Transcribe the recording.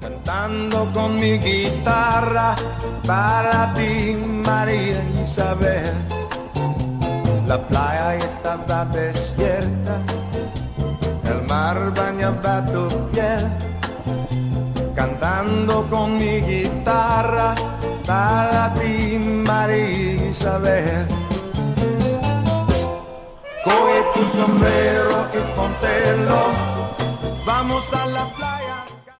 cantando con mi guitarra para ti, María Isabel. La playa estaba desierta, el mar bañaba tu piel, cantando con mi guitarra para ti, María Isabel. Coge tu sombrero y póntelo, vamos a la playa.